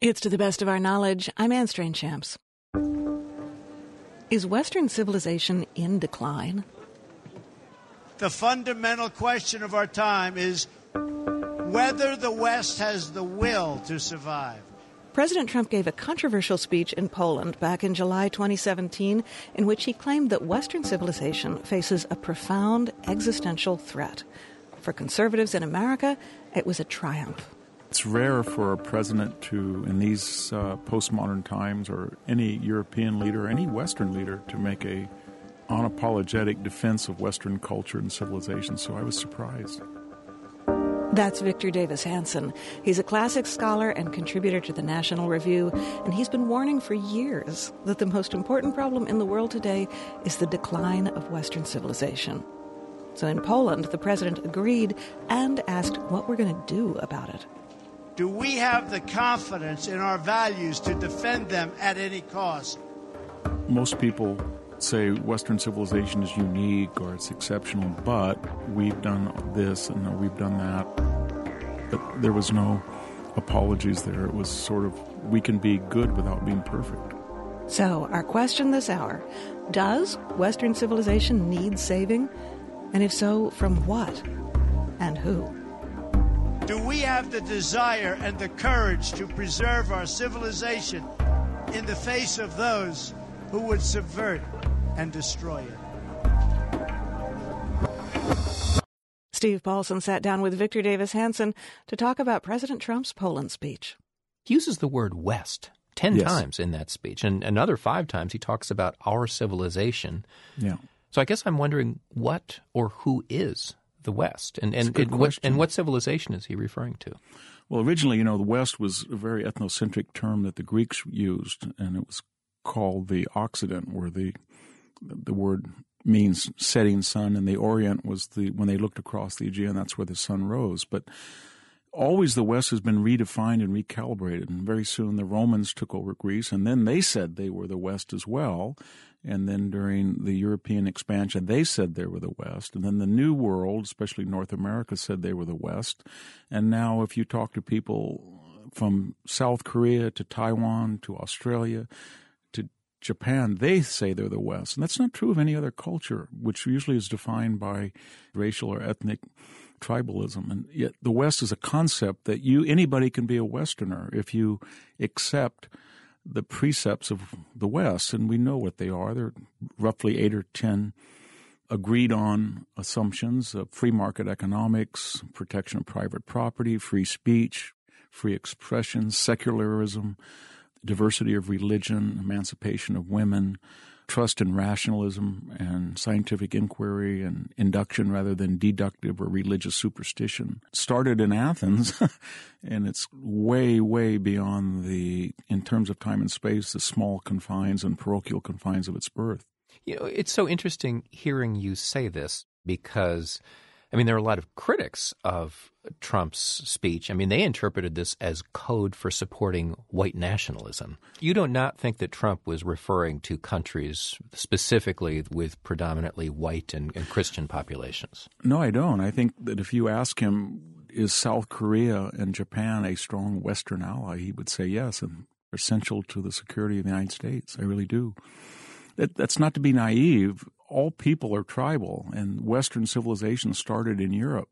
It's To the Best of Our Knowledge. I'm Anne Strange-Champs. Is Western civilization in decline? The fundamental question of our time is whether the West has the will to survive. President Trump gave a controversial speech in Poland back in July 2017 in which he claimed that Western civilization faces a profound existential threat. For conservatives in America, it was a triumph. It's rare for a president to, in these postmodern times, or any European leader, any Western leader, to make a unapologetic defense of Western culture and civilization. So I was surprised. That's Victor Davis Hanson. He's a classics scholar and contributor to the National Review, and he's been warning for years that the most important problem in the world today is the decline of Western civilization. So in Poland, the president agreed and asked what we're going to do about it. Do we have the confidence in our values to defend them at any cost? Most people say Western civilization is unique or it's exceptional, but we've done this and we've done that. But there was no apologies there. It was sort of, we can be good without being perfect. So our question this hour, does Western civilization need saving? And if so, from what and who? Do we have the desire and the courage to preserve our civilization in the face of those who would subvert and destroy it? Steve Paulson sat down with Victor Davis Hanson to talk about President Trump's Poland speech. He uses the word West 10 times in that speech, and another 5 times he talks about our civilization. Yeah. So I guess I'm wondering what or who is the West, and what civilization is he referring to? Well, originally, the West was a very ethnocentric term that the Greeks used, and it was called the Occident, where the word means setting sun, and the Orient was when they looked across the Aegean, that's where the sun rose. But always the West has been redefined and recalibrated, and very soon the Romans took over Greece, and then they said they were the West as well. And then during the European expansion, they said they were the West. And then the New World, especially North America, said they were the West. And now if you talk to people from South Korea to Taiwan to Australia to Japan, they say they're the West. And that's not true of any other culture, which usually is defined by racial or ethnic tribalism. And yet the West is a concept that anybody can be a Westerner if you accept the precepts of the West, and we know what they are. They're roughly 8 or 10 agreed-on assumptions of free market economics, protection of private property, free speech, free expression, secularism, diversity of religion, emancipation of women, trust in rationalism and scientific inquiry and induction rather than deductive or religious superstition. Started in Athens, and it's way, way beyond in terms of time and space, the small confines and parochial confines of its birth. It's so interesting hearing you say this because, there are a lot of critics of Trump's speech. They interpreted this as code for supporting white nationalism. You do not think that Trump was referring to countries specifically with predominantly white and Christian populations? No, I don't. I think that if you ask him, is South Korea and Japan a strong Western ally, he would say yes, and they're essential to the security of the United States. I really do. That's not to be naive. All people are tribal, and Western civilization started in Europe.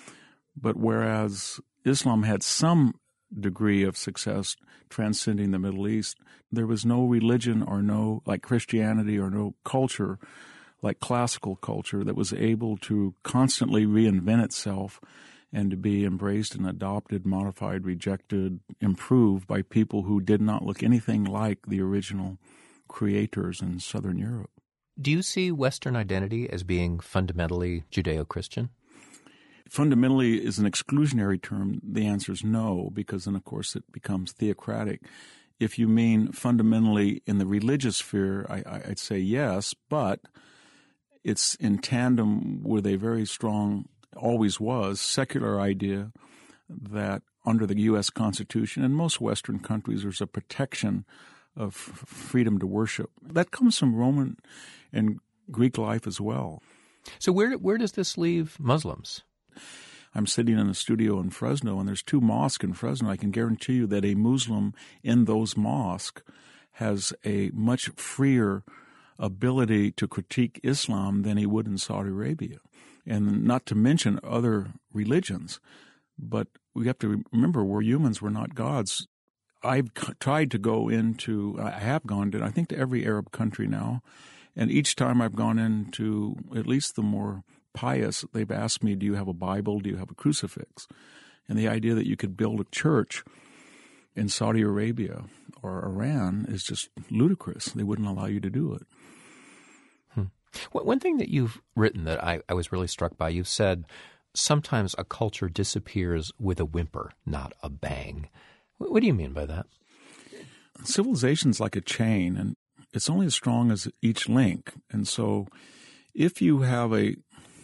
But whereas Islam had some degree of success transcending the Middle East, there was no religion or like Christianity or no culture like classical culture that was able to constantly reinvent itself and to be embraced and adopted, modified, rejected, improved by people who did not look anything like the original creators in Southern Europe. Do you see Western identity as being fundamentally Judeo-Christian? Fundamentally is an exclusionary term. The answer is no, because then, of course, it becomes theocratic. If you mean fundamentally in the religious sphere, I'd say yes, but it's in tandem with a very strong, always was, secular idea that under the U.S. Constitution and most Western countries there's a protection of freedom to worship. That comes from Roman and Greek life as well. So where does this leave Muslims? I'm sitting in a studio in Fresno, and there's 2 mosques in Fresno. I can guarantee you that a Muslim in those mosques has a much freer ability to critique Islam than he would in Saudi Arabia, and not to mention other religions. But we have to remember we're humans, we're not gods. I've tried to go into, I have gone to, I think, to every Arab country now, and each time I've gone into at least the more pious, they've asked me, do you have a Bible, do you have a crucifix? And the idea that you could build a church in Saudi Arabia or Iran is just ludicrous. They wouldn't allow you to do it. One thing that you've written that I was really struck by, you've said, sometimes a culture disappears with a whimper, not a bang. What do you mean by that? Civilization's like a chain, and it's only as strong as each link. And so if you have a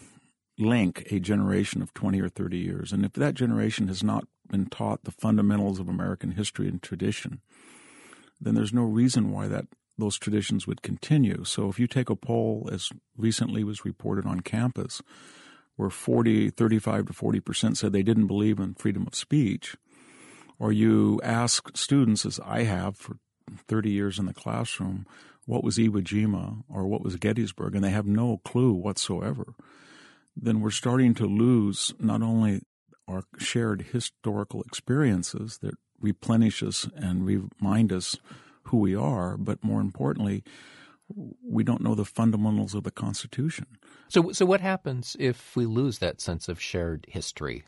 link, a generation of 20 or 30 years, and if that generation has not been taught the fundamentals of American history and tradition, then there's no reason why those traditions would continue. So if you take a poll, as recently was reported on campus, where 35 to 40% said they didn't believe in freedom of speech, or you ask students, as I have for 30 years in the classroom, what was Iwo Jima or what was Gettysburg, and they have no clue whatsoever, then we're starting to lose not only our shared historical experiences that replenish us and remind us who we are, but more importantly, we don't know the fundamentals of the Constitution. So what happens if we lose that sense of shared history?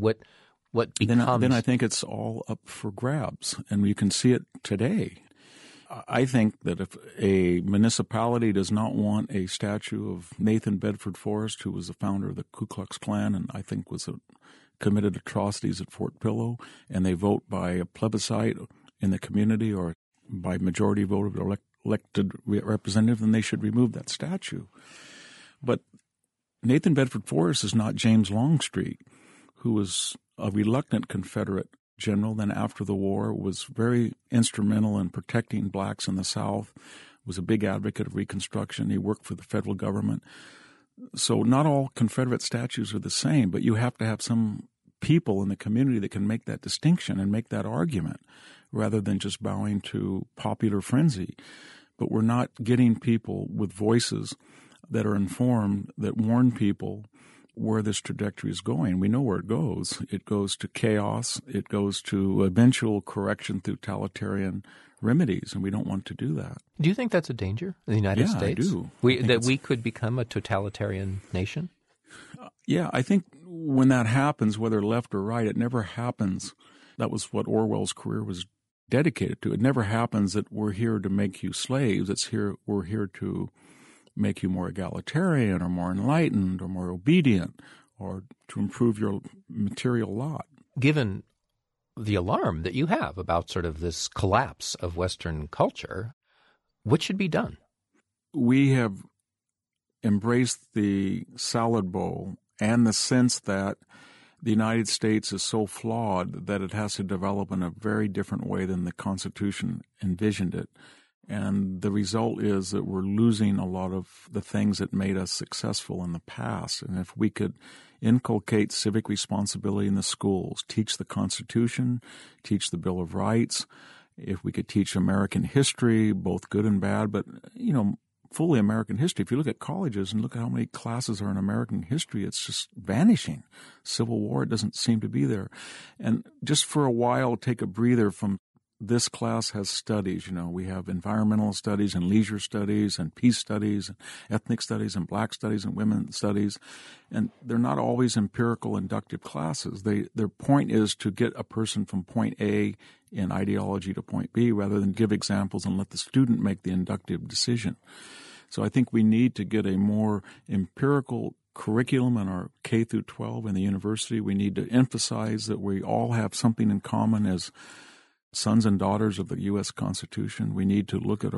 What becomes? Then I think it's all up for grabs, and you can see it today. I think that if a municipality does not want a statue of Nathan Bedford Forrest, who was the founder of the Ku Klux Klan and I think committed atrocities at Fort Pillow, and they vote by a plebiscite in the community or by majority vote of the elected representative, then they should remove that statue. But Nathan Bedford Forrest is not James Longstreet, who was a reluctant Confederate general, then after the war was very instrumental in protecting blacks in the South, was a big advocate of Reconstruction. He worked for the federal government. So not all Confederate statues are the same, but you have to have some people in the community that can make that distinction and make that argument rather than just bowing to popular frenzy. But we're not getting people with voices that are informed, that warn people where this trajectory is going. We know where it goes. It goes to chaos. It goes to eventual correction through totalitarian remedies, and we don't want to do that. Do you think that's a danger in the United States? Yeah, I do. That we could become a totalitarian nation? Yeah, I think when that happens, whether left or right, it never happens. That was what Orwell's career was dedicated to. It never happens that we're here to make you slaves. We're here to make you more egalitarian or more enlightened or more obedient or to improve your material lot. Given the alarm that you have about sort of this collapse of Western culture, what should be done? We have embraced the salad bowl and the sense that the United States is so flawed that it has to develop in a very different way than the Constitution envisioned it. And the result is that we're losing a lot of the things that made us successful in the past. And if we could inculcate civic responsibility in the schools, teach the Constitution, teach the Bill of Rights, if we could teach American history, both good and bad, but, fully American history. If you look at colleges and look at how many classes are in American history, it's just vanishing. Civil War, it doesn't seem to be there. And just for a while, take a breather from this class has studies. We have environmental studies and leisure studies and peace studies and ethnic studies and black studies and women's studies. And they're not always empirical inductive classes. Their point is to get a person from point A in ideology to point B rather than give examples and let the student make the inductive decision. So I think we need to get a more empirical curriculum in our K through 12 in the university. We need to emphasize that we all have something in common as sons and daughters of the U.S. Constitution. We need to look at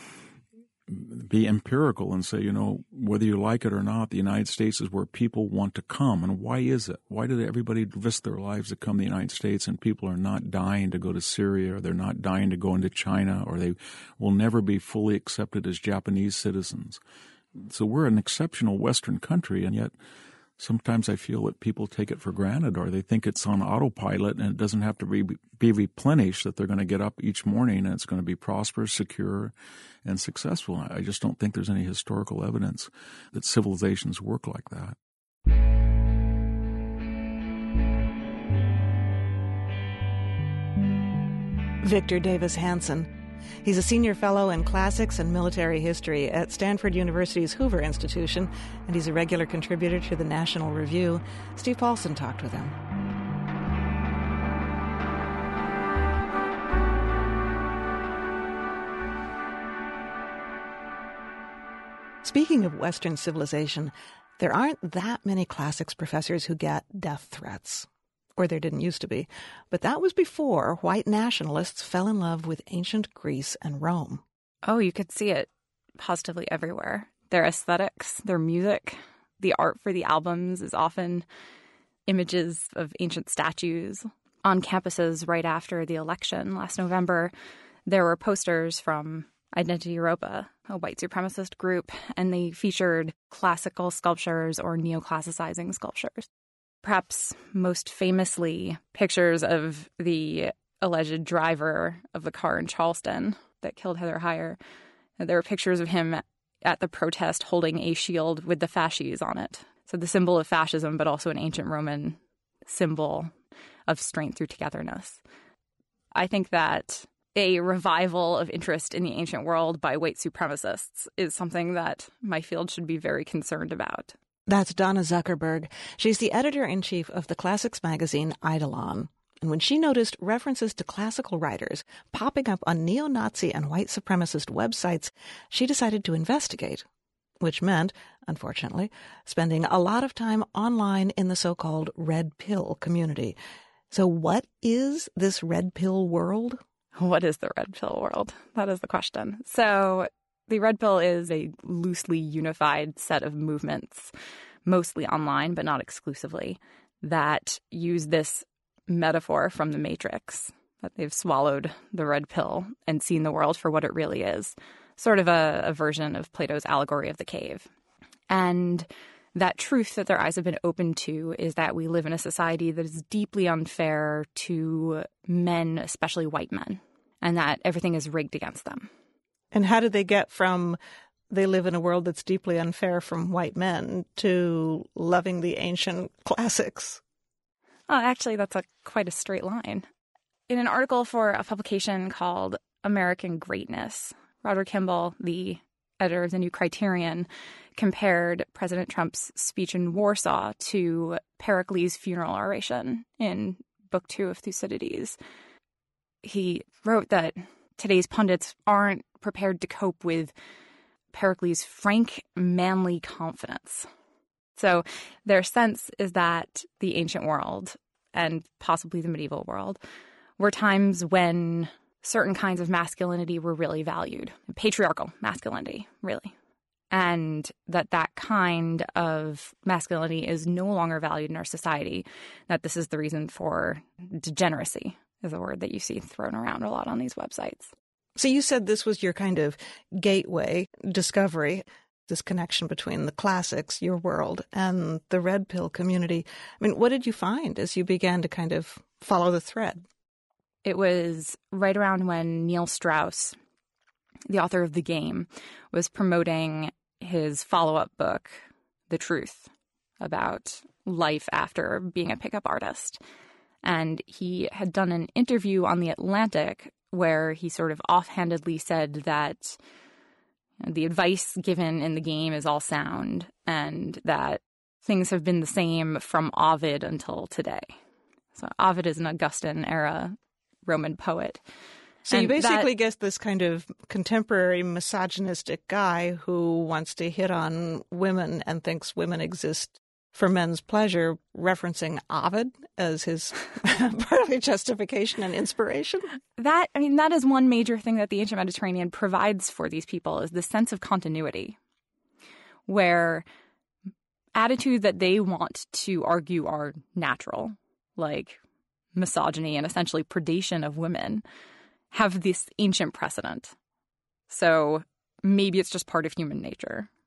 be empirical and say, whether you like it or not, the United States is where people want to come. And why is it? Why did everybody risk their lives to come to the United States, and people are not dying to go to Syria, or they're not dying to go into China, or they will never be fully accepted as Japanese citizens? So we're an exceptional Western country, and yet sometimes I feel that people take it for granted, or they think it's on autopilot and it doesn't have to be replenished, that they're going to get up each morning and it's going to be prosperous, secure, and successful. I just don't think there's any historical evidence that civilizations work like that. Victor Davis Hanson. He's a senior fellow in classics and military history at Stanford University's Hoover Institution, and he's a regular contributor to the National Review. Steve Paulson talked with him. Speaking of Western civilization, there aren't that many classics professors who get death threats. Or there didn't used to be. But that was before white nationalists fell in love with ancient Greece and Rome. Oh, you could see it positively everywhere. Their aesthetics, their music, the art for the albums is often images of ancient statues. On campuses right after the election last November, there were posters from Identity Europa, a white supremacist group, and they featured classical sculptures or neoclassicizing sculptures. Perhaps most famously, pictures of the alleged driver of the car in Charleston that killed Heather Heyer. There were pictures of him at the protest holding a shield with the fasces on it. So the symbol of fascism, but also an ancient Roman symbol of strength through togetherness. I think that a revival of interest in the ancient world by white supremacists is something that my field should be very concerned about. That's Donna Zuckerberg. She's the editor-in-chief of the classics magazine Eidolon. And when she noticed references to classical writers popping up on neo-Nazi and white supremacist websites, she decided to investigate, which meant, unfortunately, spending a lot of time online in the so-called red pill community. So what is this red pill world? What is the red pill world? That is the question. So the red pill is a loosely unified set of movements, mostly online, but not exclusively, that use this metaphor from the Matrix, that they've swallowed the red pill and seen the world for what it really is, sort of a version of Plato's allegory of the cave. And that truth that their eyes have been opened to is that we live in a society that is deeply unfair to men, especially white men, and that everything is rigged against them. And how did they get from they live in a world that's deeply unfair from white men to loving the ancient classics? Oh, actually, that's quite a straight line. In an article for a publication called American Greatness, Roger Kimball, the editor of the New Criterion, compared President Trump's speech in Warsaw to Pericles' funeral oration in Book 2 of Thucydides. He wrote that today's pundits aren't prepared to cope with Pericles' frank, manly confidence. So their sense is that the ancient world, and possibly the medieval world, were times when certain kinds of masculinity were really valued. Patriarchal masculinity, really. And that kind of masculinity is no longer valued in our society. That this is the reason for degeneracy, is a word that you see thrown around a lot on these websites. So you said this was your kind of gateway discovery, this connection between the classics, your world, and the red pill community. I mean, what did you find as you began to kind of follow the thread? It was right around when Neil Strauss, the author of The Game, was promoting his follow-up book, The Truth, about life after being a pickup artist. And he had done an interview on The Atlantic where he sort of offhandedly said that the advice given in The Game is all sound and that things have been the same from Ovid until today. So Ovid is an Augustan-era Roman poet. So you basically get this kind of contemporary misogynistic guy who wants to hit on women and thinks women exist for men's pleasure, referencing Ovid as his partly justification and inspiration. That is one major thing that the ancient Mediterranean provides for these people, is the sense of continuity, where attitudes that they want to argue are natural, like misogyny and essentially predation of women, have this ancient precedent. So maybe it's just part of human nature.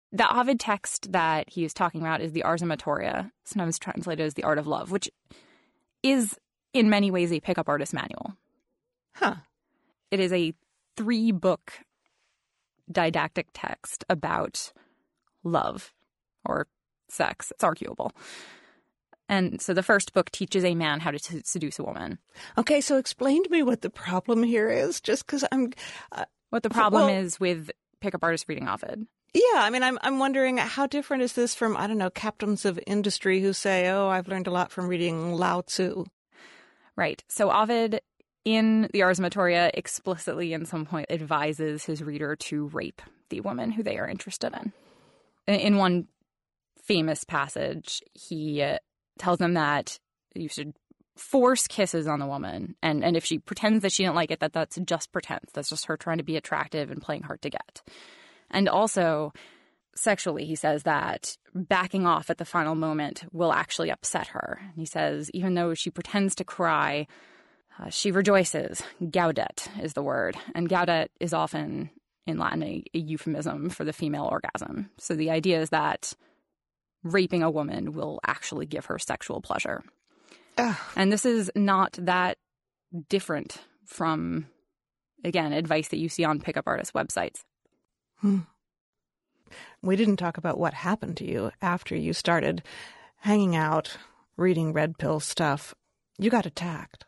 The Ovid text that he is talking about is the Ars Amatoria, sometimes translated as the Art of Love, which is in many ways a pickup artist manual. Huh. It is a 3-book didactic text about love or sex. It's arguable. And so the first book teaches a man how to seduce a woman. Okay, so explain to me what the problem here is, just because I'm... what the problem is with pickup artists reading Ovid. Yeah, I mean, I'm wondering how different is this from, I don't know, captains of industry who say, oh, I've learned a lot from reading Lao Tzu. Right. So Ovid, in the Ars Amatoria, explicitly in some point advises his reader to rape the woman who they are interested in. In one famous passage, he tells them that you should force kisses on the woman. And if she pretends that she didn't like it, that's just pretense. That's just her trying to be attractive and playing hard to get. And also, sexually, he says that backing off at the final moment will actually upset her. He says, even though she pretends to cry, she rejoices. Gaudet is the word. And gaudet is often, in Latin, a euphemism for the female orgasm. So the idea is that raping a woman will actually give her sexual pleasure. Ugh. And this is not that different from, again, advice that you see on pickup artist websites. We didn't talk about what happened to you after you started hanging out, reading red pill stuff. You got attacked.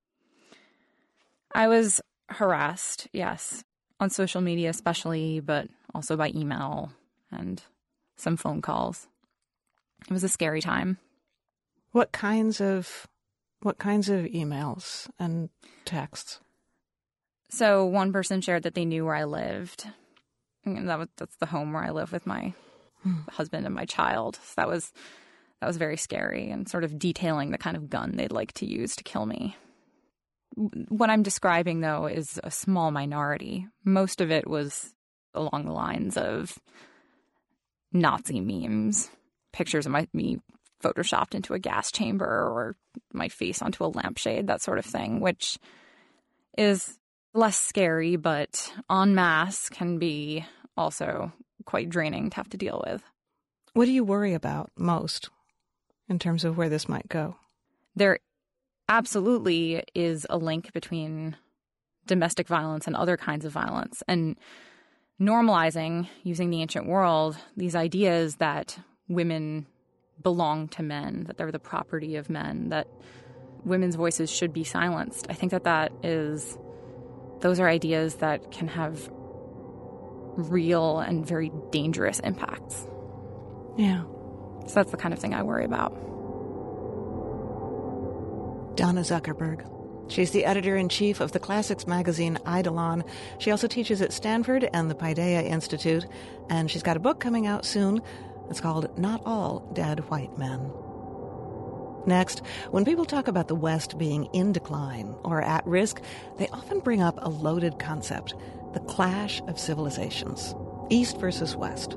I was harassed, yes, on social media especially, but also by email and some phone calls. It was a scary time. What kinds of emails and texts? So one person shared that they knew where I lived. And that's the home where I live with my husband and my child. So that was very scary, and sort of detailing the kind of gun they'd like to use to kill me. What I'm describing, though, is a small minority. Most of it was along the lines of Nazi memes, pictures of me photoshopped into a gas chamber or my face onto a lampshade, that sort of thing, which is less scary, but en masse can be also quite draining to have to deal with. What do you worry about most in terms of where this might go? There absolutely is a link between domestic violence and other kinds of violence, and normalizing, using the ancient world, these ideas that women belong to men, that they're the property of men, that women's voices should be silenced. I think those are ideas that can have real and very dangerous impacts. Yeah. So that's the kind of thing I worry about. Donna Zuckerberg. She's the editor-in-chief of the classics magazine Eidolon. She also teaches at Stanford and the Paideia Institute, and she's got a book coming out soon. It's called Not All Dead White Men. Next, when people talk about the West being in decline or at risk, they often bring up a loaded concept, the clash of civilizations, East versus West.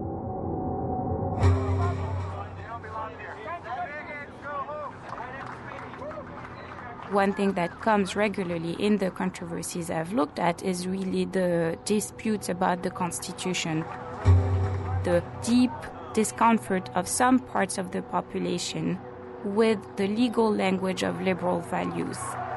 One thing that comes regularly in the controversies I've looked at is really the disputes about the Constitution, the deep discomfort of some parts of the population with the legal language of liberal values.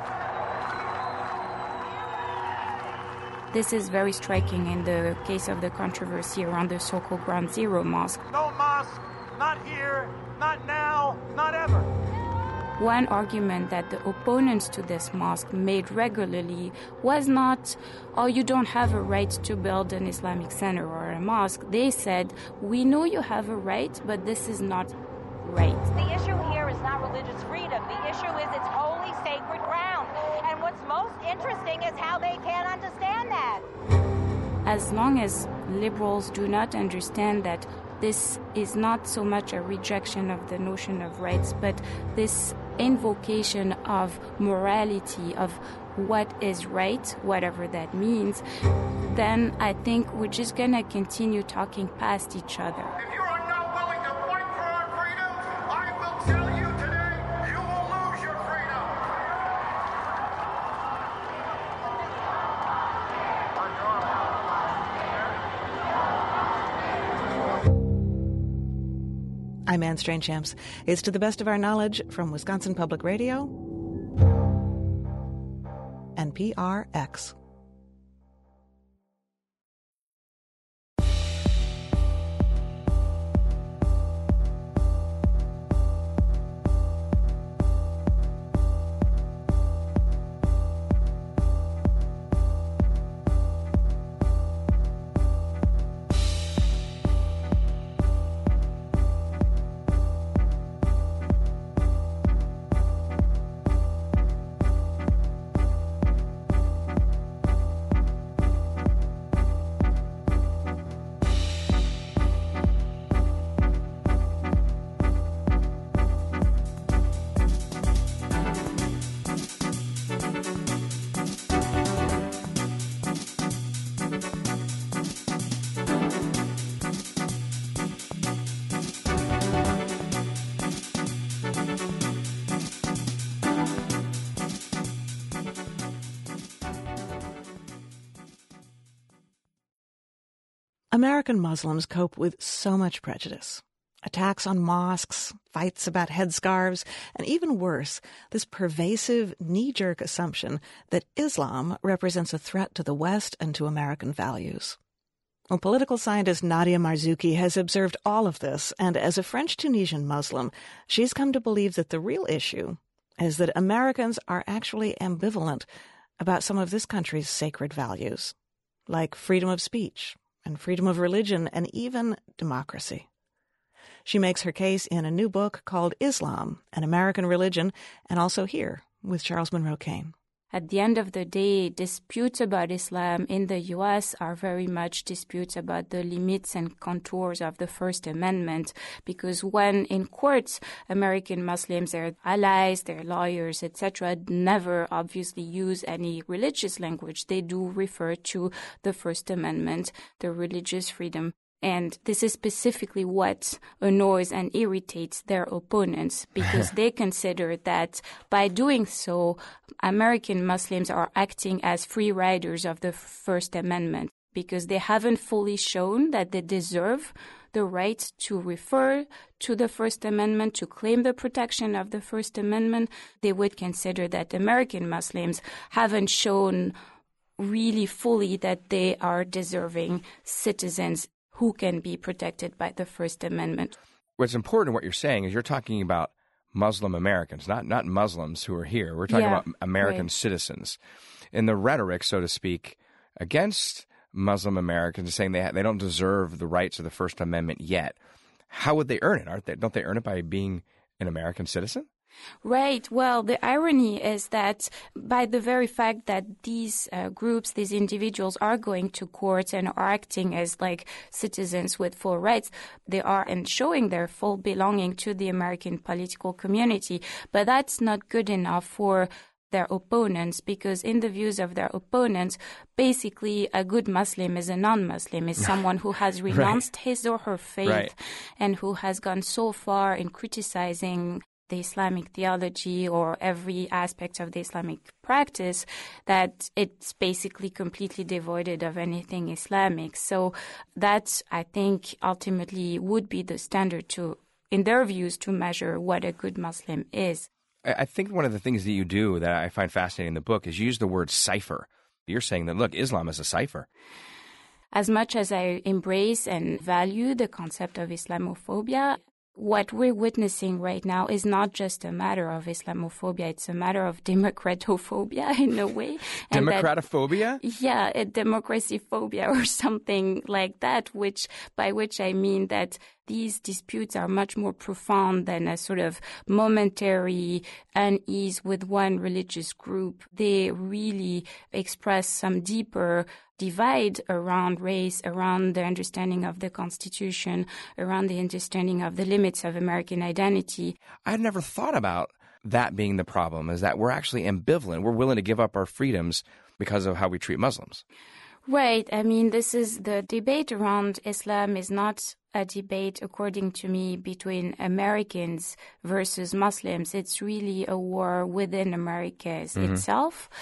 This is very striking in the case of the controversy around the so-called Ground Zero mosque. No mosque, not here, not now, not ever. One argument that the opponents to this mosque made regularly was not, oh, you don't have a right to build an Islamic center or a mosque. They said, we know you have a right, but this is not right. The issue here is not religious freedom. The issue is it's holy, sacred ground. And what's most interesting is how they can't understand that. As long as liberals do not understand that this is not so much a rejection of the notion of rights, but this invocation of morality, of what is right, whatever that means, then I think we're just going to continue talking past each other. If you are not willing to fight for our freedom, I will tell you today, you will lose your freedom. I'm Anne Strange-Champs. It's To the Best of Our Knowledge from Wisconsin Public Radio and PRX. American Muslims cope with so much prejudice. Attacks on mosques, fights about headscarves, and even worse, this pervasive knee-jerk assumption that Islam represents a threat to the West and to American values. Well, political scientist Nadia Marzouki has observed all of this, and as a French-Tunisian Muslim, she's come to believe that the real issue is that Americans are actually ambivalent about some of this country's sacred values, like freedom of speech, and freedom of religion, and even democracy. She makes her case in a new book called Islam, An American Religion, and also here with Charles Monroe Kane. At the end of the day, disputes about Islam in the U.S. are very much disputes about the limits and contours of the First Amendment, because when in courts, American Muslims, their allies, their lawyers, etc., never obviously use any religious language. They do refer to the First Amendment, the religious freedom. And this is specifically what annoys and irritates their opponents, because they consider that by doing so, American Muslims are acting as free riders of the First Amendment, because they haven't fully shown that they deserve the right to refer to the First Amendment, to claim the protection of the First Amendment. They would consider that American Muslims haven't shown really fully that they are deserving citizens who can be protected by the First Amendment. What's important, what you're saying, is you're talking about Muslim Americans, not Muslims who are here. We're talking about American citizens. In the rhetoric, so to speak, against Muslim Americans, saying they don't deserve the rights of the First Amendment yet, how would they earn it? Don't they earn it by being an American citizen? Right. Well, the irony is that by the very fact that these groups, these individuals are going to court and are acting as like citizens with full rights, they are and showing their full belonging to the American political community. But that's not good enough for their opponents, because in the views of their opponents, basically a good Muslim is a non-Muslim, is someone who has renounced his or her faith and who has gone so far in criticizing the Islamic theology or every aspect of the Islamic practice that it's basically completely devoid of anything Islamic. So that, I think, ultimately would be the standard to, in their views, to measure what a good Muslim is. I think one of the things that you do that I find fascinating in the book is you use the word cipher. You're saying that, look, Islam is a cipher. As much as I embrace and value the concept of Islamophobia, what we're witnessing right now is not just a matter of Islamophobia, it's a matter of democratophobia in a way. Democratophobia? Yeah, a democracy phobia or something like that, by which I mean that these disputes are much more profound than a sort of momentary unease with one religious group. They really express some deeper divide around race, around the understanding of the Constitution, around the understanding of the limits of American identity. I had never thought about that being the problem, is that we're actually ambivalent. We're willing to give up our freedoms because of how we treat Muslims. Right. I mean, this is the debate around Islam is not a debate, according to me, between Americans versus Muslims. It's really a war within America itself.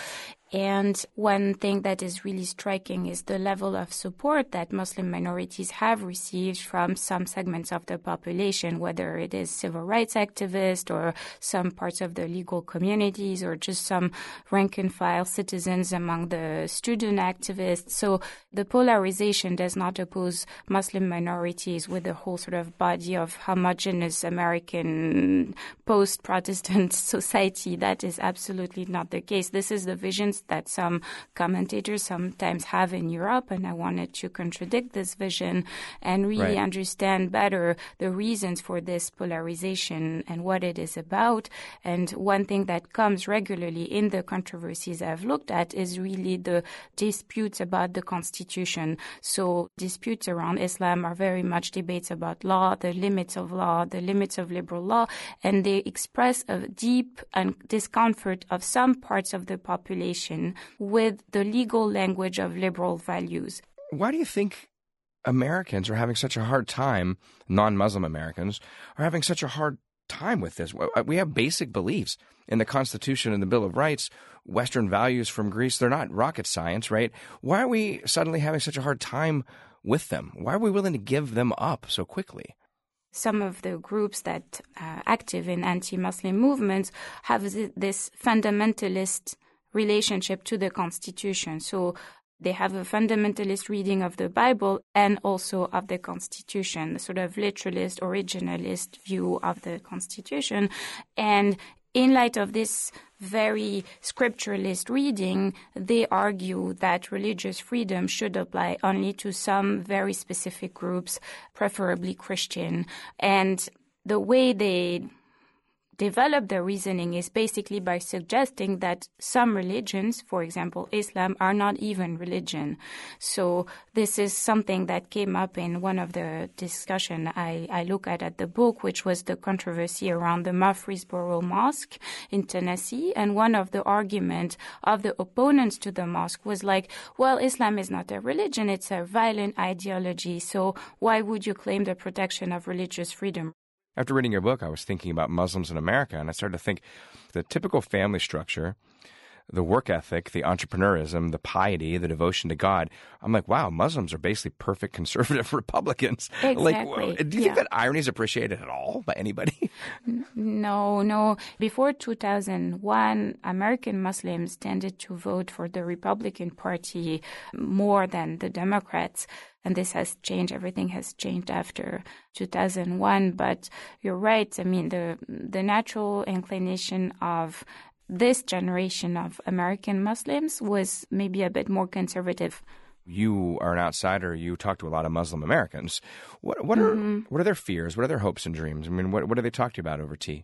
And one thing that is really striking is the level of support that Muslim minorities have received from some segments of the population, whether it is civil rights activists or some parts of the legal communities or just some rank-and-file citizens among the student activists. So the polarization does not oppose Muslim minorities with the whole sort of body of homogeneous American post-Protestant society. That is absolutely not the case. This is the visions that some commentators sometimes have in Europe, and I wanted to contradict this vision and really understand better the reasons for this polarization and what it is about. And one thing that comes regularly in the controversies I've looked at is really the disputes about the Constitution. So disputes around Islam are very much debates about law, the limits of law, the limits of liberal law, and they express a deep discomfort of some parts of the population with the legal language of liberal values. Why do you think Americans are having such a hard time, non-Muslim Americans, are having such a hard time with this? We have basic beliefs in the Constitution and the Bill of Rights, Western values from Greece. They're not rocket science, right? Why are we suddenly having such a hard time with them? Why are we willing to give them up so quickly? Some of the groups that are active in anti-Muslim movements have this fundamentalist relationship to the Constitution. So they have a fundamentalist reading of the Bible and also of the Constitution, the sort of literalist, originalist view of the Constitution. And in light of this very scripturalist reading, they argue that religious freedom should apply only to some very specific groups, preferably Christian. And the way they develop their reasoning is basically by suggesting that some religions, for example, Islam, are not even religion. So this is something that came up in one of the discussion I look at the book, which was the controversy around the Murfreesboro Mosque in Tennessee. And one of the arguments of the opponents to the mosque was like, well, Islam is not a religion, it's a violent ideology. So why would you claim the protection of religious freedom? After reading your book, I was thinking about Muslims in America, and I started to think the typical family structure, the work ethic, the entrepreneurism, the piety, the devotion to God. I'm like, wow, Muslims are basically perfect conservative Republicans. Exactly. Do you think that irony is appreciated at all by anybody? No. Before 2001, American Muslims tended to vote for the Republican Party more than the Democrats. And this has changed. Everything has changed after 2001. But you're right. I mean, the natural inclination of this generation of American Muslims was maybe a bit more conservative. You are an outsider. You talk to a lot of Muslim Americans. What are their fears? What are their hopes and dreams? I mean, what do they talk to you about over tea?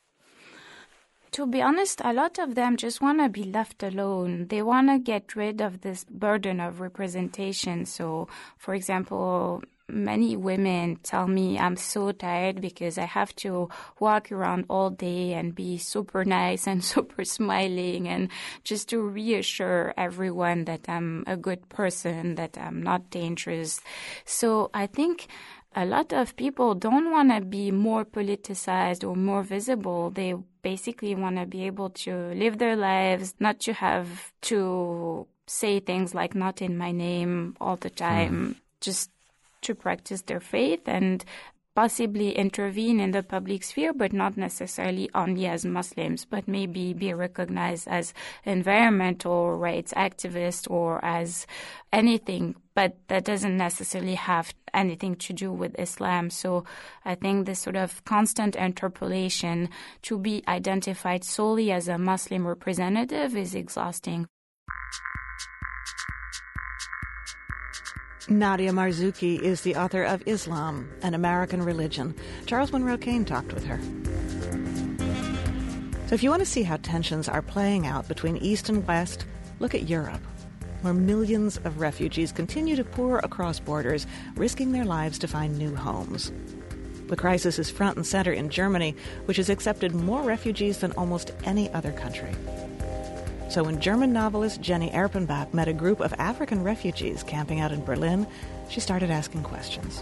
To be honest, a lot of them just want to be left alone. They want to get rid of this burden of representation. So, for example, many women tell me I'm so tired because I have to walk around all day and be super nice and super smiling and just to reassure everyone that I'm a good person, that I'm not dangerous. So I think a lot of people don't want to be more politicized or more visible. They basically want to be able to live their lives, not to have to say things like not in my name all the time, just to practice their faith and possibly intervene in the public sphere, but not necessarily only as Muslims, but maybe be recognized as environmental rights activists or as anything. But that doesn't necessarily have anything to do with Islam. So I think this sort of constant interpolation to be identified solely as a Muslim representative is exhausting. Nadia Marzouki is the author of Islam, An American Religion. Charles Monroe Kane talked with her. So if you want to see how tensions are playing out between East and West, look at Europe, where millions of refugees continue to pour across borders, risking their lives to find new homes. The crisis is front and center in Germany, which has accepted more refugees than almost any other country. So when German novelist Jenny Erpenbach met a group of African refugees camping out in Berlin, she started asking questions.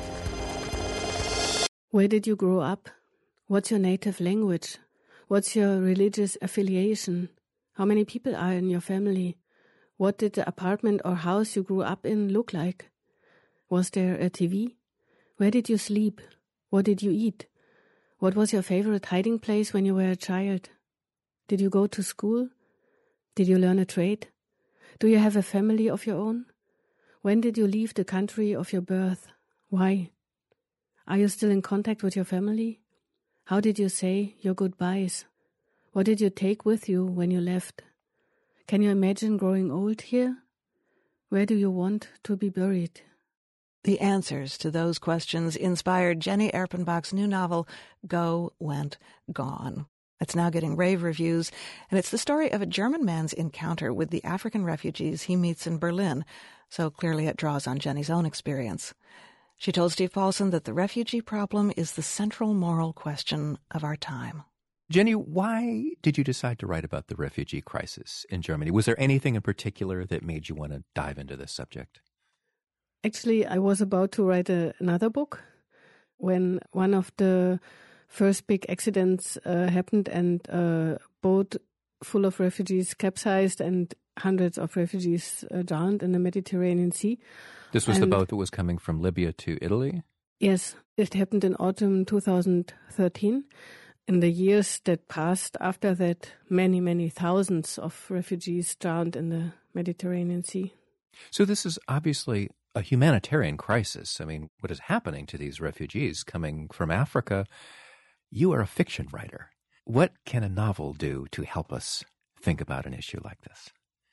Where did you grow up? What's your native language? What's your religious affiliation? How many people are in your family? What did the apartment or house you grew up in look like? Was there a TV? Where did you sleep? What did you eat? What was your favorite hiding place when you were a child? Did you go to school? Did you learn a trade? Do you have a family of your own? When did you leave the country of your birth? Why? Are you still in contact with your family? How did you say your goodbyes? What did you take with you when you left? Can you imagine growing old here? Where do you want to be buried? The answers to those questions inspired Jenny Erpenbach's new novel, Go, Went, Gone. It's now getting rave reviews, and it's the story of a German man's encounter with the African refugees he meets in Berlin, so clearly it draws on Jenny's own experience. She told Steve Paulson that the refugee problem is the central moral question of our time. Jenny, why did you decide to write about the refugee crisis in Germany? Was there anything in particular that made you want to dive into this subject? Actually, I was about to write another book when one of the first big accidents happened and a boat full of refugees capsized and hundreds of refugees drowned in the Mediterranean Sea. This was the boat that was coming from Libya to Italy? Yes, it happened in autumn 2013. In the years that passed after that, many, many thousands of refugees drowned in the Mediterranean Sea. So this is obviously a humanitarian crisis. I mean, what is happening to these refugees coming from Africa? You are a fiction writer. What can a novel do to help us think about an issue like this?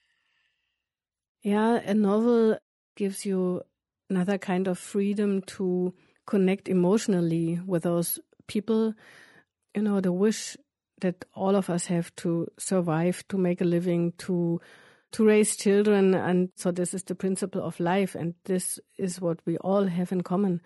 Yeah, a novel gives you another kind of freedom to connect emotionally with those people. You know, the wish that all of us have to survive, to make a living, to raise children. And so this is the principle of life, and this is what we all have in common.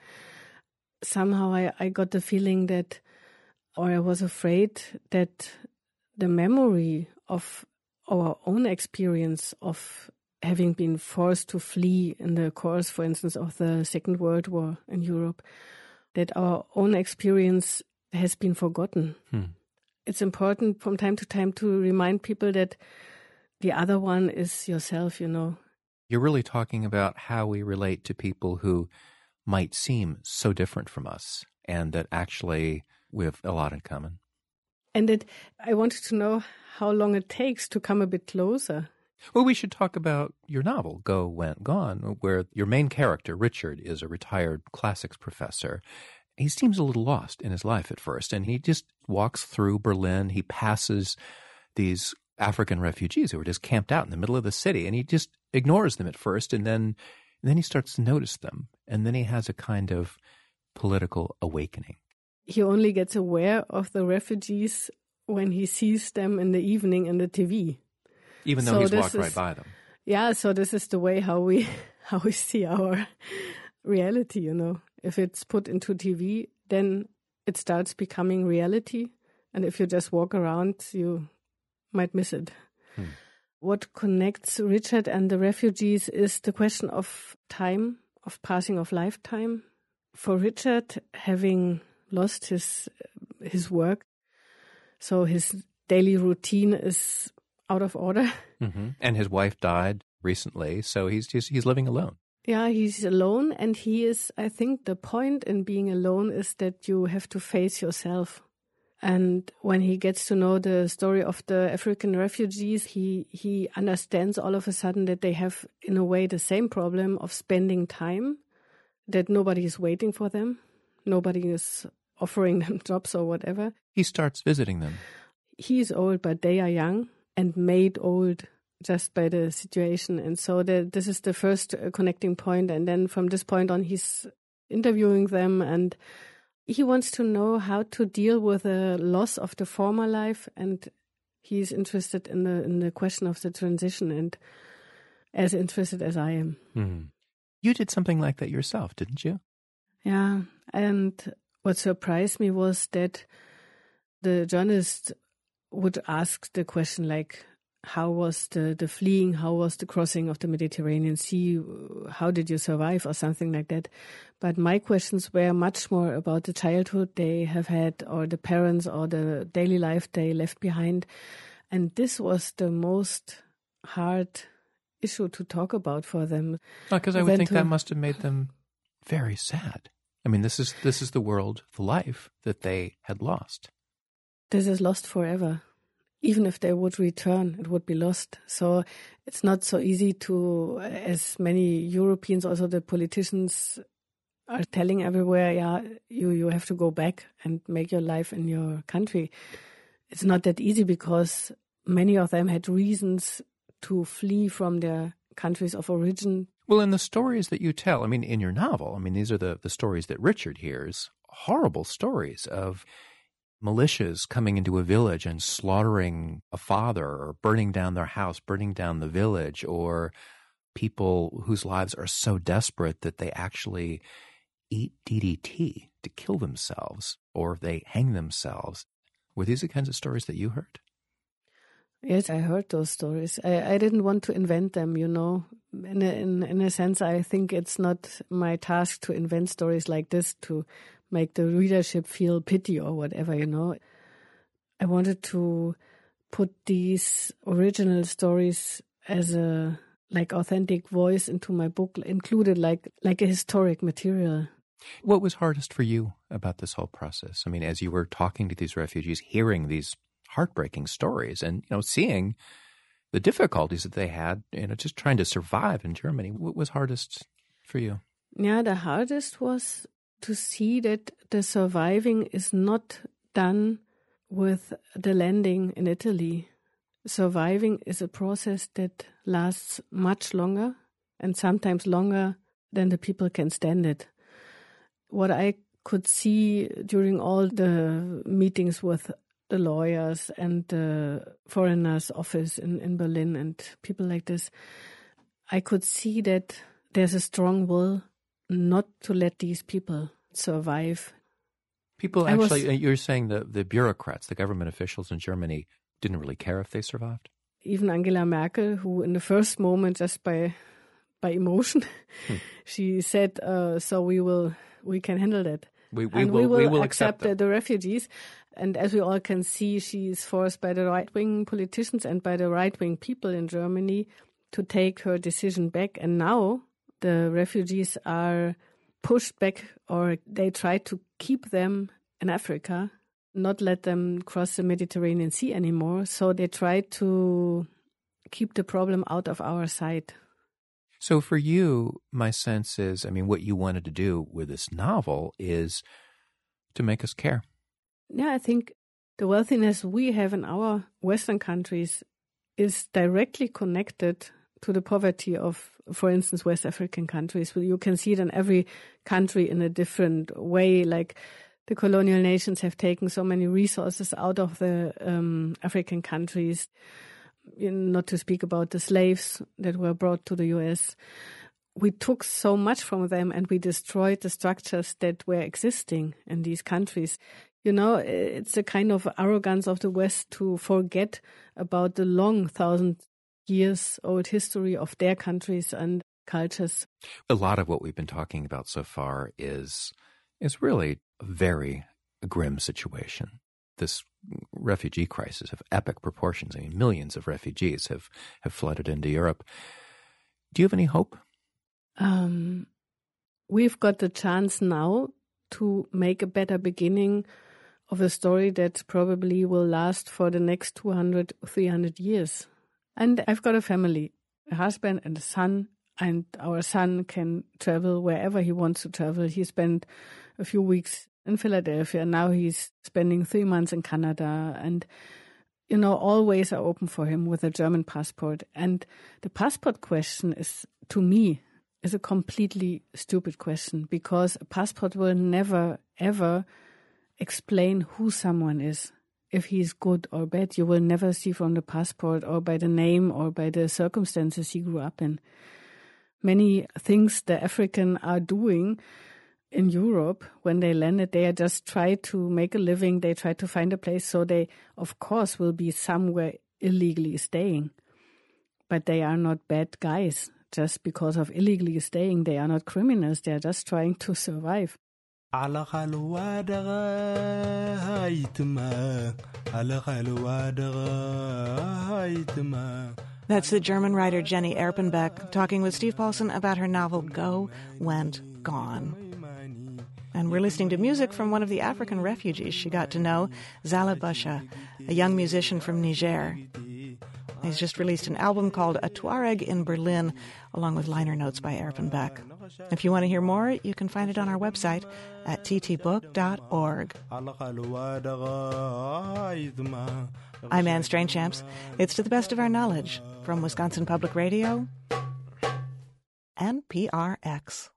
Somehow I got the feeling that, or I was afraid that the memory of our own experience of having been forced to flee in the course, for instance, of the Second World War in Europe, that our own experience has been forgotten. It's important from time to time to remind people that the other one is yourself, you know. You're really talking about how we relate to people who might seem so different from us and that actually we have a lot in common. And that I wanted to know how long it takes to come a bit closer. Well, we should talk about your novel, Go, Went, Gone, where your main character, Richard, is a retired classics professor. He seems a little lost in his life at first, and he just walks through Berlin. He passes these African refugees who are just camped out in the middle of the city, and he just ignores them at first, and then he starts to notice them, and then he has a kind of political awakening. He only gets aware of the refugees when he sees them in the evening in the TV. Even though he's walked right by them. Yeah, so this is the way how we see our reality, you know. If it's put into TV, then it starts becoming reality. And if you just walk around, you might miss it. What connects Richard and the refugees is the question of time, of passing of lifetime. For Richard, having lost his work, so his daily routine is out of order. And his wife died recently, so he's living alone. Yeah, he's alone, and he is, I think the point in being alone is that you have to face yourself. And when he gets to know the story of the African refugees, he understands all of a sudden that they have, in a way, the same problem of spending time, that nobody is waiting for them, nobody is offering them jobs or whatever. He starts visiting them. He is old, but they are young and made old just by the situation. And so this is the first connecting point. And then from this point on, he's interviewing them, and he wants to know how to deal with the loss of the former life. And he's interested in the question of the transition, and as interested as I am. You did something like that yourself, didn't you? Yeah. And what surprised me was that the journalist would ask the question like, how was the fleeing? How was the crossing of the Mediterranean Sea? How did you survive, or something like that? But my questions were much more about the childhood they have had, or the parents, or the daily life they left behind. And this was the most hard issue to talk about for them. Because I would think that must have made them very sad. I mean, this is the world, the life that they had lost. This is lost forever. Even if they would return, it would be lost. So it's not so easy to, as many Europeans, also the politicians are telling everywhere, yeah, you have to go back and make your life in your country. It's not that easy because many of them had reasons to flee from their countries of origin. Well, in the stories that you tell, I mean, in your novel, I mean, these are the stories that Richard hears, horrible stories of militias coming into a village and slaughtering a father or burning down their house, burning down the village, or people whose lives are so desperate that they actually eat DDT to kill themselves or they hang themselves. Were these the kinds of stories that you heard? Yes, I heard those stories. I didn't want to invent them, you know. In a sense, I think it's not my task to invent stories like this to make the readership feel pity or whatever, you know. I wanted to put these original stories as a authentic voice into my book, included like a historic material. What was hardest for you about this whole process? I mean, as you were talking to these refugees, hearing these heartbreaking stories and, you know, seeing the difficulties that they had, you know, just trying to survive in Germany, what was hardest for you? Yeah, the hardest was to see that the surviving is not done with the landing in Italy. Surviving is a process that lasts much longer and sometimes longer than the people can stand it. What I could see during all the meetings with the lawyers and the foreigners' office in Berlin and people like this, I could see that there's a strong will not to let these people survive. People actually, you're saying the bureaucrats, the government officials in Germany didn't really care if they survived? Even Angela Merkel, who in the first moment, just by emotion, she said, so we can handle that. We will accept the refugees. And as we all can see, she is forced by the right-wing politicians and by the right-wing people in Germany to take her decision back. And now the refugees are pushed back, or they try to keep them in Africa, not let them cross the Mediterranean Sea anymore. So they try to keep the problem out of our sight. So for you, my sense is, I mean, what you wanted to do with this novel is to make us care. Yeah, I think the wealthiness we have in our Western countries is directly connected to the poverty of, for instance, West African countries. You can see it in every country in a different way. Like the colonial nations have taken so many resources out of the African countries, not to speak about the slaves that were brought to the US. We took so much from them and we destroyed the structures that were existing in these countries. You know, it's a kind of arrogance of the West to forget about the long 1,000-years-old history of their countries and cultures. A lot of what we've been talking about so far is really a very grim situation. This refugee crisis of epic proportions. I mean, millions of refugees have flooded into Europe. Do you have any hope? We've got the chance now to make a better beginning of a story that probably will last for the next 200, 300 years. And I've got a family, a husband and a son, and our son can travel wherever he wants to travel. He spent a few weeks in Philadelphia. Now he's spending 3 months in Canada. And, you know, all ways are open for him with a German passport. And the passport question is, to me, is a completely stupid question, because a passport will never, ever explain who someone is. If he's good or bad, you will never see from the passport or by the name or by the circumstances he grew up in. Many things the African are doing in Europe when they landed, they just try to make a living, they try to find a place, so they, of course, will be somewhere illegally staying. But they are not bad guys. Just because of illegally staying, they are not criminals, they are just trying to survive. That's the German writer Jenny Erpenbeck talking with Steve Paulson about her novel Go, Went, Gone. And we're listening to music from one of the African refugees she got to know, Zala Basha, a young musician from Niger. He's just released an album called A Tuareg in Berlin, along with liner notes by Erpenbeck. If you want to hear more, you can find it on our website at ttbook.org. I'm Anne Strainchamps. It's To the Best of Our Knowledge from Wisconsin Public Radio and PRX.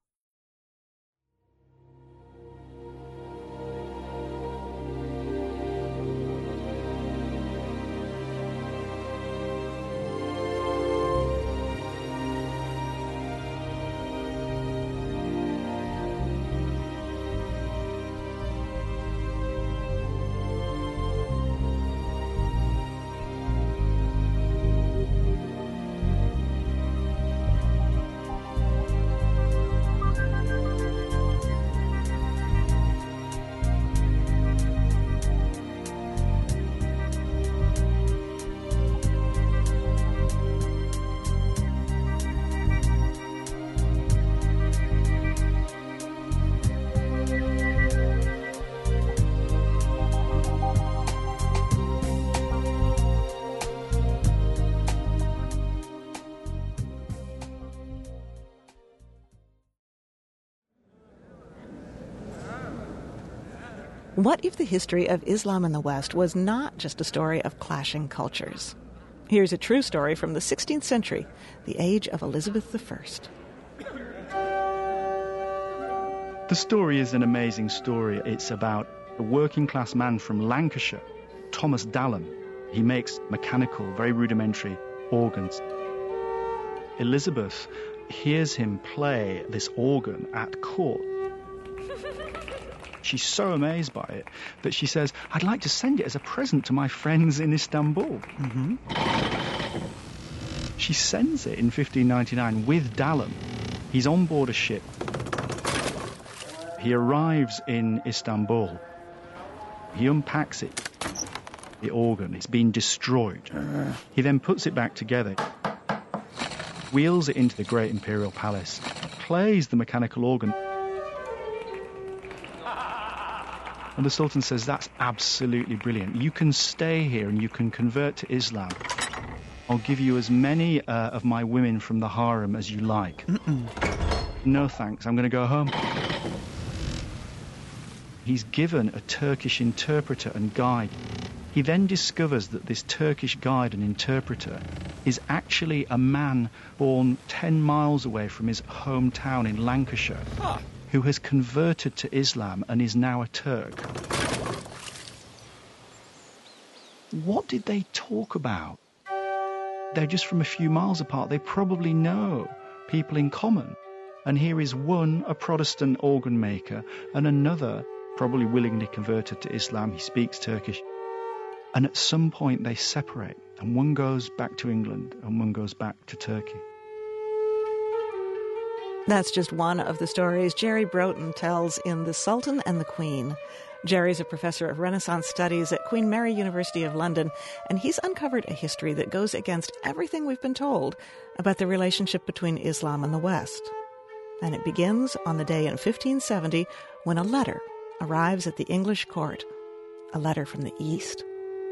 What if the history of Islam in the West was not just a story of clashing cultures? Here's a true story from the 16th century, the age of Elizabeth I. The story is an amazing story. It's about a working-class man from Lancashire, Thomas Dallam. He makes mechanical, very rudimentary organs. Elizabeth hears him play this organ at court. She's so amazed by it that she says, I'd like to send it as a present to my friends in Istanbul. Mm-hmm. She sends it in 1599 with Dallam. He's on board a ship. He arrives in Istanbul. He unpacks it. The organ, it's been destroyed. He then puts it back together, wheels it into the great imperial palace, plays the mechanical organ. And the Sultan says, that's absolutely brilliant. You can stay here and you can convert to Islam. I'll give you as many of my women from the harem as you like. No thanks, I'm going to go home. He's given a Turkish interpreter and guide. He then discovers that this Turkish guide and interpreter is actually a man born 10 miles away from his hometown in Lancashire, who has converted to Islam and is now a Turk. What did they talk about? They're just from a few miles apart. They probably know people in common. And here is one, a Protestant organ maker, and another, probably willingly converted to Islam. He speaks Turkish. And at some point they separate, and one goes back to England and one goes back to Turkey. That's just one of the stories Jerry Broughton tells in The Sultan and the Queen. Jerry's a professor of Renaissance studies at Queen Mary University of London, and he's uncovered a history that goes against everything we've been told about the relationship between Islam and the West. And it begins on the day in 1570 when a letter arrives at the English court, a letter from the East.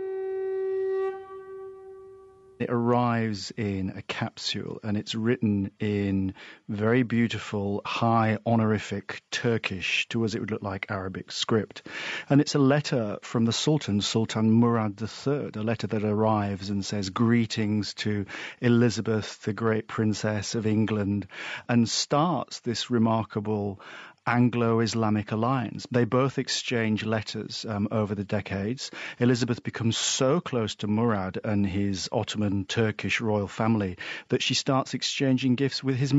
It arrives in a capsule, and it's written in very beautiful, high, honorific Turkish. To us, it would look like Arabic script. And it's a letter from the Sultan, Sultan Murad III, a letter that arrives and says, greetings to Elizabeth, the great princess of England, and starts this remarkable Anglo-Islamic alliance. They both exchange letters over the decades. Elizabeth becomes so close to Murad and his Ottoman Turkish royal family that she starts exchanging gifts with his mum.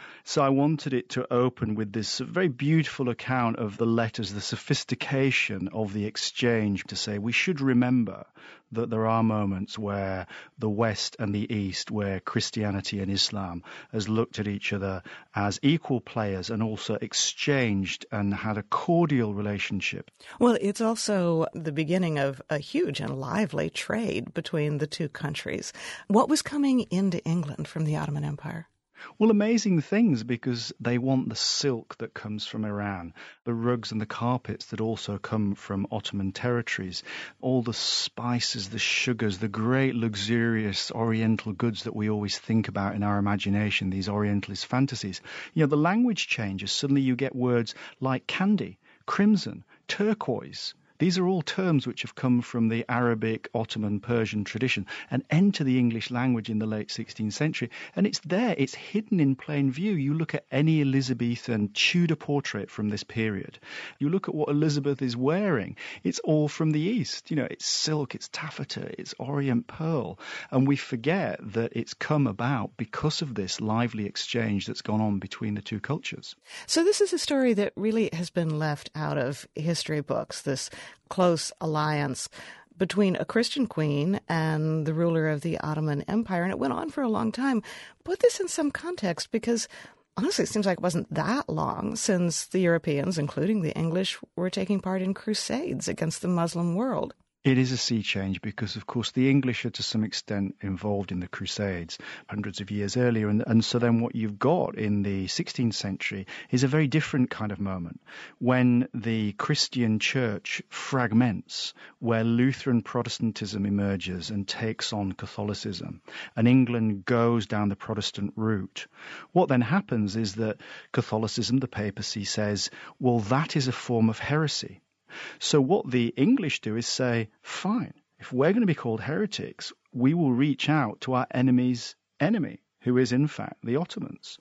So I wanted it to open with this very beautiful account of the letters, the sophistication of the exchange, to say we should remember that there are moments where the West and the East, where Christianity and Islam has looked at each other as equal players and also exchanged and had a cordial relationship. Well, it's also the beginning of a huge and lively trade between the two countries. What was coming into England from the Ottoman Empire? Well, amazing things, because they want the silk that comes from Iran, the rugs and the carpets that also come from Ottoman territories, all the spices, the sugars, the great luxurious Oriental goods that we always think about in our imagination, these Orientalist fantasies. You know, the language changes. Suddenly you get words like candy, crimson, turquoise. These are all terms which have come from the Arabic, Ottoman, Persian tradition and enter the English language in the late 16th century. And it's there, it's hidden in plain view. You look at any Elizabethan Tudor portrait from this period. You look at what Elizabeth is wearing. It's all from the East. You know, it's silk, it's taffeta, it's Orient pearl. And we forget that it's come about because of this lively exchange that's gone on between the two cultures. So this is a story that really has been left out of history books, this close alliance between a Christian queen and the ruler of the Ottoman Empire, and it went on for a long time. Put this in some context, because honestly, it seems like it wasn't that long since the Europeans, including the English, were taking part in crusades against the Muslim world. It is a sea change because, of course, the English are to some extent involved in the Crusades hundreds of years earlier. And so then what you've got in the 16th century is a very different kind of moment when the Christian church fragments, where Lutheran Protestantism emerges and takes on Catholicism, and England goes down the Protestant route. What then happens is that Catholicism, the papacy, says, well, that is a form of heresy. So what the English do is say, fine, if we're going to be called heretics, we will reach out to our enemy's enemy, who is in fact the Ottomans.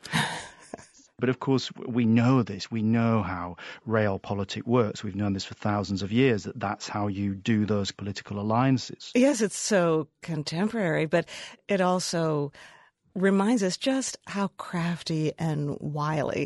But of course, we know this. We know how realpolitik works. We've known this for thousands of years, that that's how you do those political alliances. Yes, it's so contemporary, but it also reminds us just how crafty and wily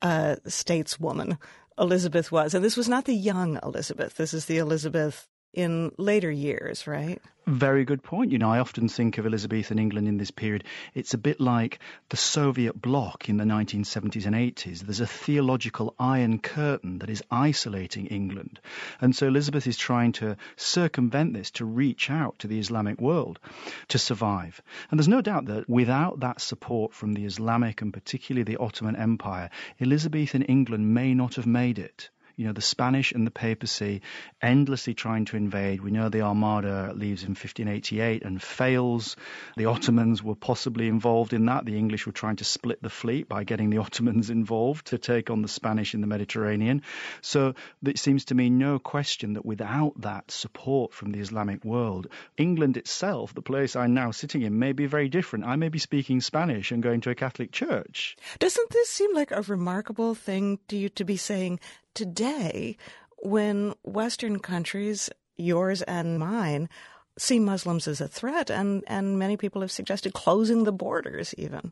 a stateswoman Elizabeth was. And this was not the young Elizabeth. This is the Elizabeth in later years, right? Very good point. You know, I often think of Elizabethan England in this period. It's a bit like the Soviet bloc in the 1970s and 80s. There's a theological iron curtain that is isolating England. And so Elizabeth is trying to circumvent this, to reach out to the Islamic world, to survive. And there's no doubt that without that support from the Islamic and particularly the Ottoman Empire, Elizabethan England may not have made it. You know, the Spanish and the papacy endlessly trying to invade. We know the Armada leaves in 1588 and fails. The Ottomans were possibly involved in that. The English were trying to split the fleet by getting the Ottomans involved to take on the Spanish in the Mediterranean. So it seems to me no question that without that support from the Islamic world, England itself, the place I'm now sitting in, may be very different. I may be speaking Spanish and going to a Catholic church. Doesn't this seem like a remarkable thing to you to be saying today, when Western countries, yours and mine, see Muslims as a threat, and many people have suggested closing the borders even?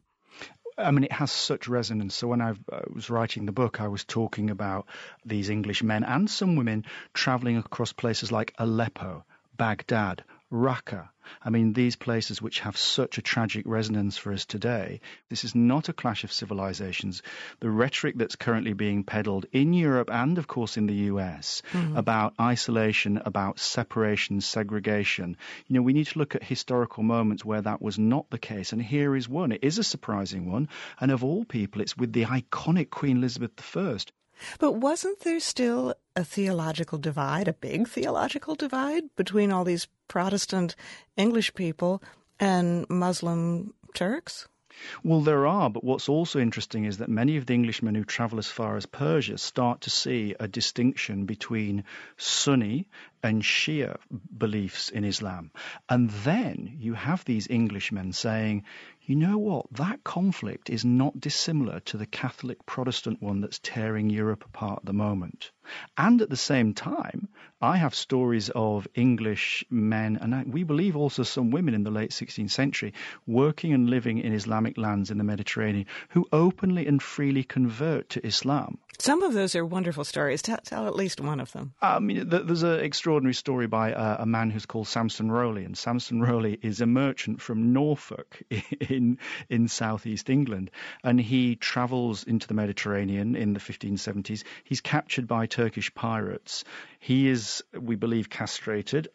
I mean, it has such resonance. So when I was writing the book, I was talking about these English men and some women traveling across places like Aleppo, Baghdad, Raqqa. I mean, these places which have such a tragic resonance for us today. This is not a clash of civilizations. The rhetoric that's currently being peddled in Europe and, of course, in the US about isolation, about separation, segregation. You know, we need to look at historical moments where that was not the case. And here is one. It is a surprising one. And of all people, it's with the iconic Queen Elizabeth I. But wasn't there still a theological divide, a big theological divide between all these Protestant English people and Muslim Turks? Well, there are, but what's also interesting is that many of the Englishmen who travel as far as Persia start to see a distinction between Sunni and Shia beliefs in Islam. And then you have these Englishmen saying, you know what? That conflict is not dissimilar to the Catholic-Protestant one that's tearing Europe apart at the moment. And at the same time, I have stories of English men, and we believe also some women in the late 16th century, working and living in Islamic lands in the Mediterranean, who openly and freely convert to Islam. Some of those are wonderful stories. Tell at least one of them. There's an extraordinary story by a man who's called Samson Rowley, and Samson Rowley is a merchant from Norfolk in southeast England, and he travels into the Mediterranean in the 1570s. He's captured by Turkish pirates. He is, we believe, castrated.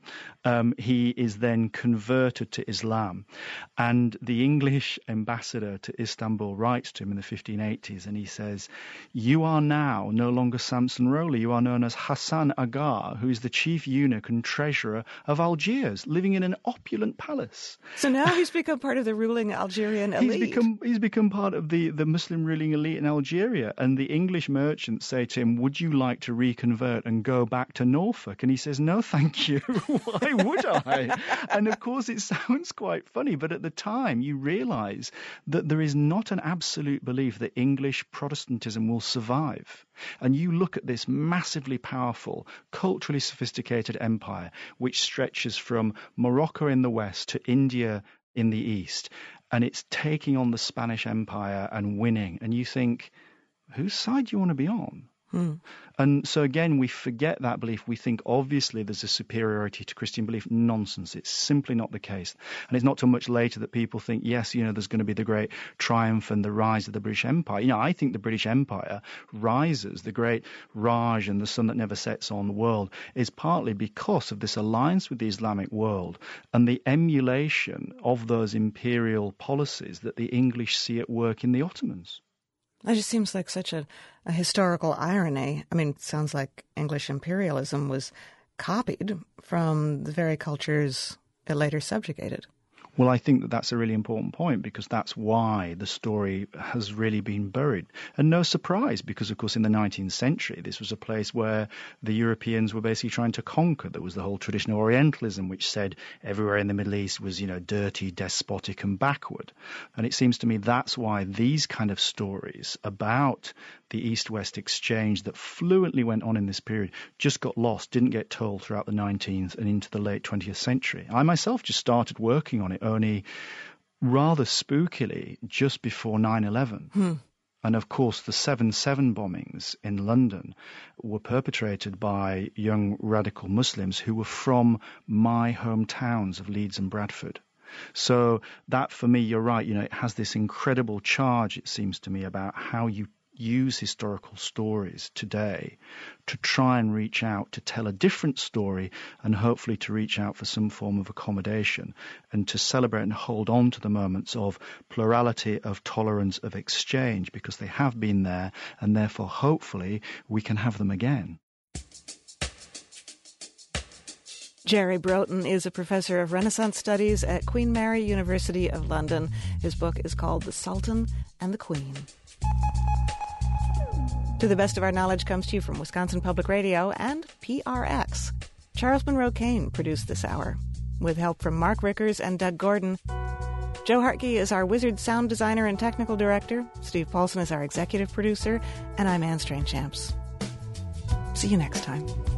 He is then converted to Islam, and the English ambassador to Istanbul writes to him in the 1580s, and he says, "You are now no longer Samson Rowley. You are known as Hassan Aga, who is the chief eunuch and treasurer of Algiers, living in an opulent palace." So now he's become part of the ruling Algerian elite. He's become part of the Muslim ruling elite in Algeria. And the English merchants say to him, "Would you like to reconvert and go back to Norfolk?" And he says, "No, thank you. Why would I?" And of course, it sounds quite funny, but at the time, you realize that there is not an absolute belief that English Protestantism will survive. And you look at this massively powerful, culturally sophisticated empire, which stretches from Morocco in the west to India in the east, and it's taking on the Spanish Empire and winning. And you think, whose side do you want to be on? And so again, we forget that belief. We think obviously there's a superiority to Christian belief. Nonsense. It's simply not the case. And it's not till much later that people think, yes, there's going to be the great triumph and the rise of the British Empire. I think the British Empire rises, the great Raj and the sun that never sets on the world, is partly because of this alliance with the Islamic world and the emulation of those imperial policies that the English see at work in the Ottomans. That just seems like such a historical irony. I mean, it sounds like English imperialism was copied from the very cultures it later subjugated. Well, I think that that's a really important point, because that's why the story has really been buried. And no surprise, because, of course, in the 19th century, this was a place where the Europeans were basically trying to conquer. There was the whole traditional Orientalism, which said everywhere in the Middle East was, dirty, despotic and backward. And it seems to me that's why these kind of stories about the East-West exchange that fluently went on in this period just got lost, didn't get told throughout the 19th and into the late 20th century. I myself just started working on it only rather spookily just before 9/11. And of course, the 7/7 bombings in London were perpetrated by young radical Muslims who were from my hometowns of Leeds and Bradford. So that, for me, you're right, it has this incredible charge, it seems to me, about how you use historical stories today to try and reach out to tell a different story, and hopefully to reach out for some form of accommodation and to celebrate and hold on to the moments of plurality, of tolerance, of exchange, because they have been there, and therefore hopefully we can have them again. Jerry Broughton is a professor of Renaissance Studies at Queen Mary University of London. His book is called The Sultan and the Queen. To the Best of Our Knowledge comes to you from Wisconsin Public Radio and PRX. Charles Monroe Kane produced this hour, with help from Mark Rickers and Doug Gordon. Joe Hartke is our wizard sound designer and technical director. Steve Paulson is our executive producer. And I'm Anne Strainchamps. See you next time.